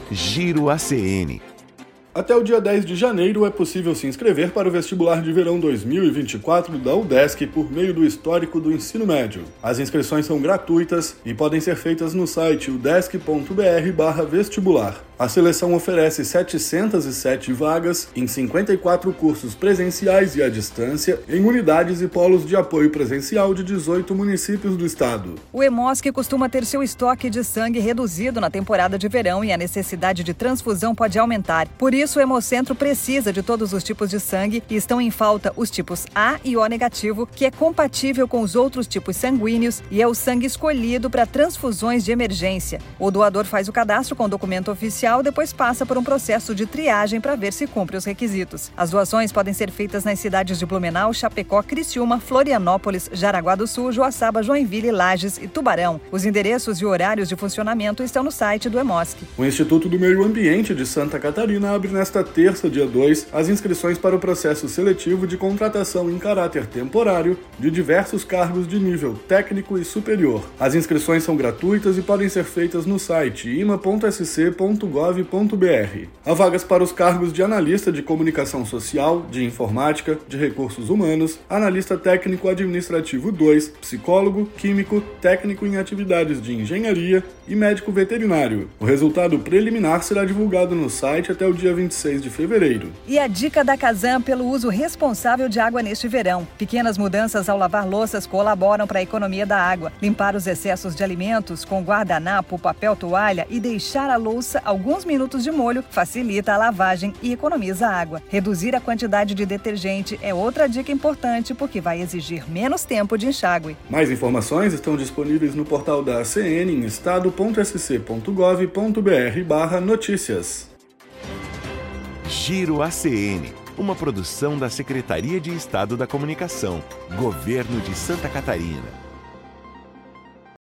Giro ACN. Até o dia 10 de janeiro é possível se inscrever para o vestibular de verão 2024 da UDESC por meio do histórico do ensino médio. As inscrições são gratuitas e podem ser feitas no site udesc.br/vestibular. A seleção oferece 707 vagas em 54 cursos presenciais e à distância em unidades e polos de apoio presencial de 18 municípios do estado. O Hemosc costuma ter seu estoque de sangue reduzido na temporada de verão e a necessidade de transfusão pode aumentar. Por isso, o Hemocentro precisa de todos os tipos de sangue e estão em falta os tipos A e O negativo, que é compatível com os outros tipos sanguíneos e é o sangue escolhido para transfusões de emergência. O doador faz o cadastro com o documento oficial, depois passa por um processo de triagem para ver se cumpre os requisitos. As doações podem ser feitas nas cidades de Blumenau, Chapecó, Criciúma, Florianópolis, Jaraguá do Sul, Joaçaba, Joinville, Lages e Tubarão. Os endereços e horários de funcionamento estão no site do Hemosc. O Instituto do Meio Ambiente de Santa Catarina abre nesta terça, dia 2, as inscrições para o processo seletivo de contratação em caráter temporário de diversos cargos de nível técnico e superior. As inscrições são gratuitas e podem ser feitas no site ima.sc.gov.br. Há vagas para os cargos de analista de comunicação social, de informática, de recursos humanos, analista técnico administrativo 2, psicólogo, químico, técnico em atividades de engenharia e médico veterinário. O resultado preliminar será divulgado no site até o dia 26 de fevereiro. E a dica da Casan pelo uso responsável de água neste verão. Pequenas mudanças ao lavar louças colaboram para a economia da água. Limpar os excessos de alimentos com guardanapo, papel toalha e deixar a louça alguns minutos de molho facilita a lavagem e economiza água. Reduzir a quantidade de detergente é outra dica importante porque vai exigir menos tempo de enxágue. Mais informações estão disponíveis no portal da ACN em estado.sc.gov.br/notícias. Giro ACN, uma produção da Secretaria de Estado da Comunicação, Governo de Santa Catarina.